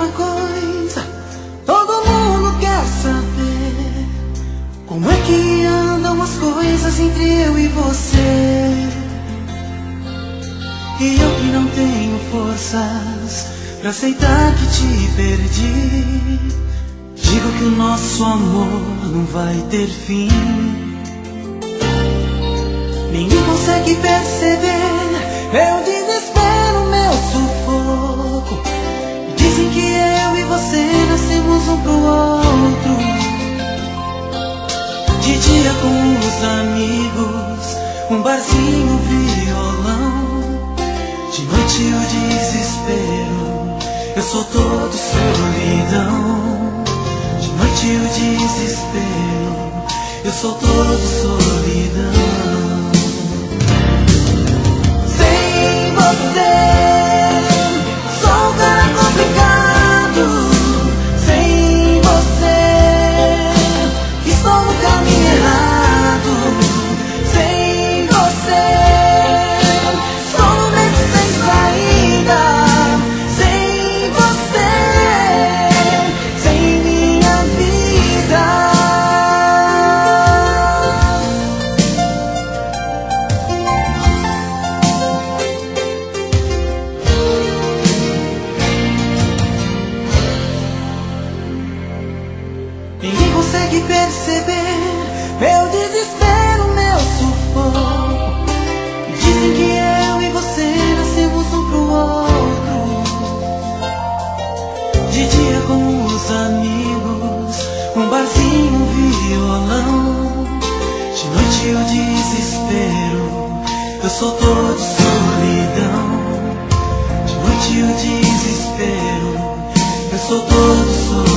uma coisa, todo mundo quer saber como é que andam as coisas entre eu e você. E eu que não tenho forças pra aceitar que te perdi, digo que o nosso amor não vai ter fim. Ninguém consegue perceber meu desespero, meu sufoco. Dizem que eu e você nascemos um pro outro. De dia com os amigos, um barzinho, violão. De noite o desespero, eu sou todo solidão. De noite o desespero, eu sou todo solidão. Sem você, sou um cara complicado. Sem você, estou no caminho errado. Sem você, sou um beco sem saída. Sem você, sem minha vida. Ninguém consegue perceber meu desespero, meu sufoco. Dizem que eu e você nascemos um pro outro. De dia com os amigos, um barzinho, um violão. De noite o desespero, eu sou todo solidão. De noite o desespero, eu sou todo solidão.